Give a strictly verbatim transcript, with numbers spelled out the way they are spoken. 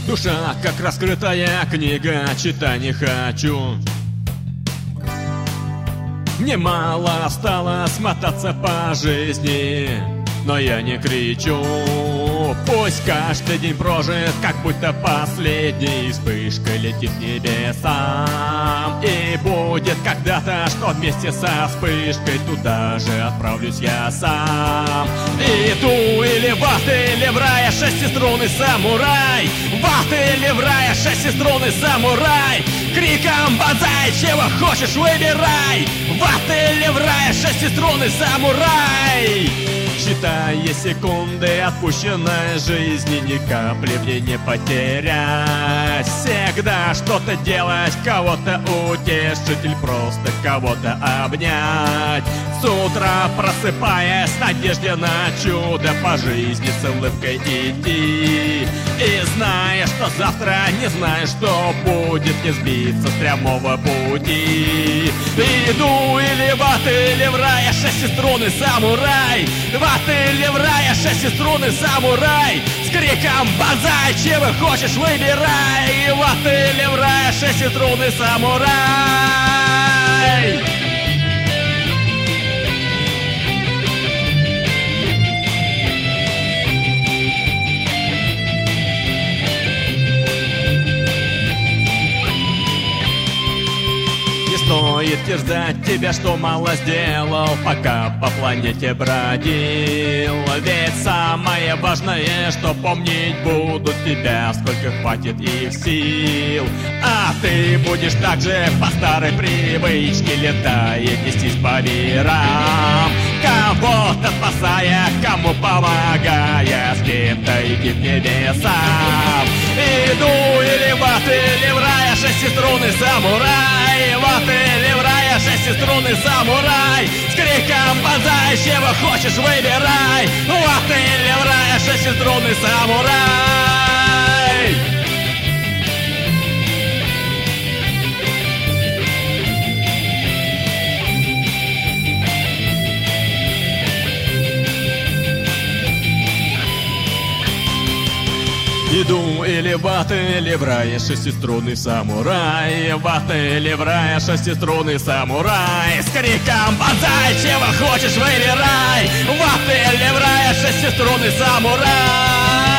Душа, как раскрытая книга, читать не хочу. Мне мало осталось смотаться по жизни, но я не кричу. Пусть каждый день прожит, как будто последний, вспышкой летит к небесам. И будет когда-то, что вместе со вспышкой туда же отправлюсь я сам. Иду или в ад, или в рай, шестиструнный самурай. В ад или в рай, шестиструнный самурай. Криком бонзай, чего хочешь выбирай. В ад или в рай, шестиструнный самурай. Считая секунды отпущенной жизни, ни капли мне не потерять. Всегда что-то делать, кого-то утешить или просто кого-то обнять. С утра просыпаясь в надежде на чудо, по жизни с улыбкой идти. И зная, что завтра не знаешь, что будет, не сбиться с прямого пути. Иду или в ад, или в рай, шестиструнный самурай. В ад или в рай, шестиструнный самурай. С криком бонзай, чего хочешь выбирай. В ад или в рай, шестиструнный самурай. Стоит терзать тебя, что мало сделал, пока по планете бродил. Ведь самое важное, что помнить будут тебя, сколько хватит их сил. А ты будешь также по старой привычке, летая, нестись по мирам, кого-то спасая, кому помогая, с кем-то идти к небесам. Иду или в ад, или в рай, шестиструнный самурай. В ад или в рай, шестиструнный самурай. С криком бонзай, чего хочешь выбирай. В ад или в рай, шестиструнный самурай. Иду или в ад, или в рай, шестиструнный самурай. В ад или в рай, шестиструнный самурай. С криком бонзай, чего хочешь выбирай. В ад или в рай, шестиструнный самурай.